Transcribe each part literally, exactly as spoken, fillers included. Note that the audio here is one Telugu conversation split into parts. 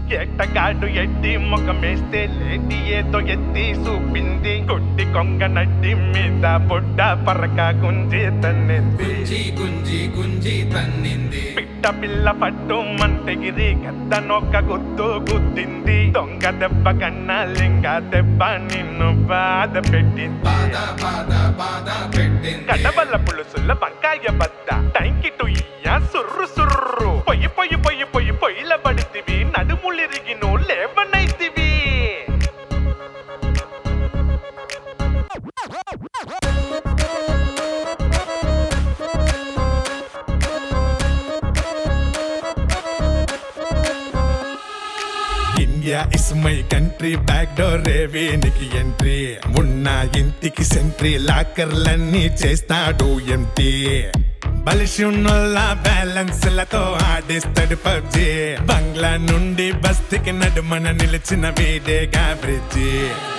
ఎట్టగాడు ఎట్టి ముఖమేస్తే లేటి ఏదో ఎత్తి చూపింది కొట్టి కొంగ నడ్డి మీద బొడ్డ పరక గుంజి తన్నింది గుంజి గుంజి తన్నింది పిట్ట పిల్ల పట్టు మంటగిరి గద్ద నొక్క గుద్దు గుద్దింది దొంగ దెబ్బ కన్నా లింగ దెబ్బ నిన్ను బాధ పెట్టింది బాధ బాధ బాధ పెట్టింది కడవల పులుసుల వంకాయ బద్ద టైంకి టుయ్య సుర్రు సుర్రు పొయ్యి పొయ్యి పొయ్యి పొయ్యి పొయ్యిల పడితివి నడుములిరిగి నువ్వు లేవనైతివి India is my country back door రేవేనికి ఎంట్రీ ఉన్న ఇంటికి సెంట్రీ లాకర్లన్నీ చేస్తాడు ఎంటీ బలిసి ఉన్నోళ్ళ బ్యాలెన్స్ లతో ఆడిస్తాడు పబ్జీ బంగ్లా నుండి బస్తికి నడుమన నిలిచిన వీడేగా బ్రిడ్జి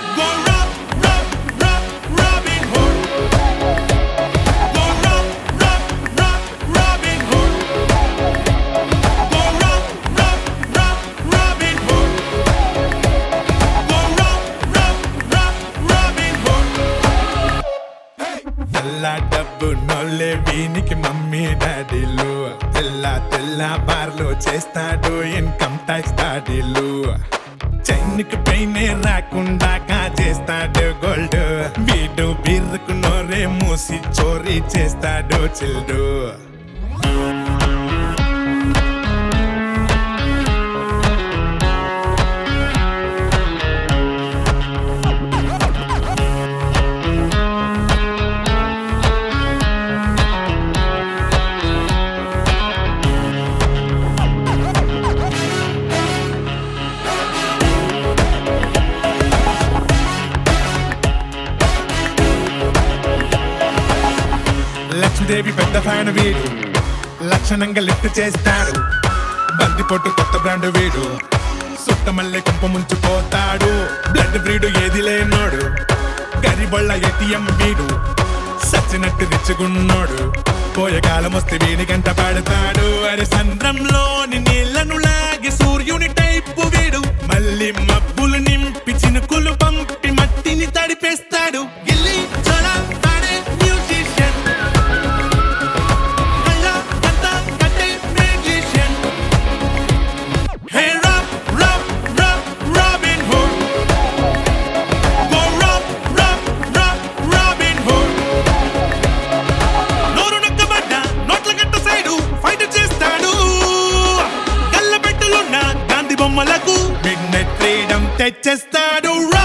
తెల్ల డబ్బు నోళ్ళే వీనికి మమ్మీ డాడీలు తెల్ల తెల్ల బార్లు చేస్తాడు ఇన్కమ్ ట్యాక్స్ దాడీలు చైన్కి పైనే రాకుండా కాజేస్తాడు గోల్డ్ వీడు బీర్రకు నోరే మూసి చోరీ చేస్తాడు చిల్డు లక్ష్మీదేవి పెద్ద ఫ్యాన్ వీడు లక్షణంగా లిఫ్ట్ చేస్తాడు బంది పొట్టు కొత్త బ్రాండ్ వీడు సుట్ట మల్లె కుంప ముంచుపోతాడు బ్లడ్ బ్రీడ్ ఏది లేనోడు గరిబొళ్ళ ఏటీఎం వీడు సచ్చినట్టు రిచ్చుకున్నోడు పోయే కాలం వస్తే వీడి గంట పడతాడు అరే సంద్రంలోని నీళ్లను లాగి సూర్యుని టైపు వీడు మళ్ళీ మబ్బులు నింపి చినుకులు పంపి మట్టిని తడిపేస్తాడు గిల్లి చోళ ఆడే మ్యూజిషియన్ బొమ్మలకు మిడ్ నైట్ ఫ్రీడమ్ తెచ్చేస్తాడు.